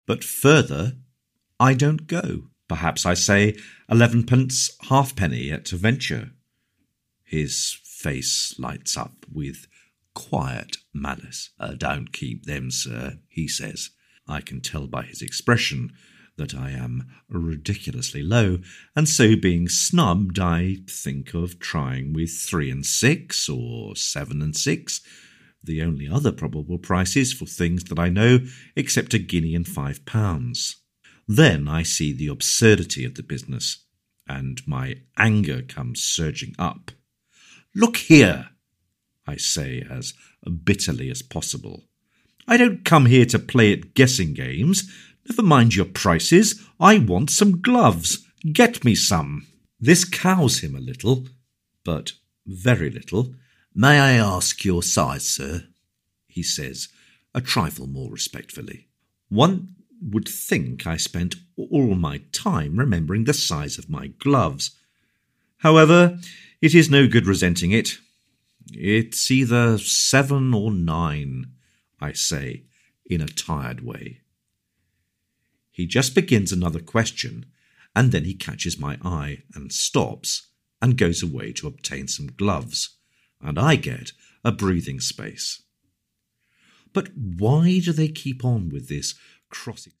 But further, I don't go. Perhaps I say 11pence halfpenny at a venture. His face lights up with quiet malice. Don't keep them, sir, he says. I can tell by his expression that I am ridiculously low, and so being snubbed, I think of trying with 3 and 6 or 7 and 6, the only other probable prices for things that I know except a guinea and £5. Then I see the absurdity of the business, and my anger comes surging up. Look here, I say as bitterly as possible. I don't come here to play at guessing games. Never mind your prices. I want some gloves. Get me some. This cows him a little, but very little. May I ask your size, sir? He says, a trifle more respectfully. One would think I spent all my time remembering the size of my gloves. However, it is no good resenting it. It's either 7 or 9, I say, in a tired way. He just begins another question, and then he catches my eye and stops and goes away to obtain some gloves, and I get a breathing space. But why do they keep on with this crossing?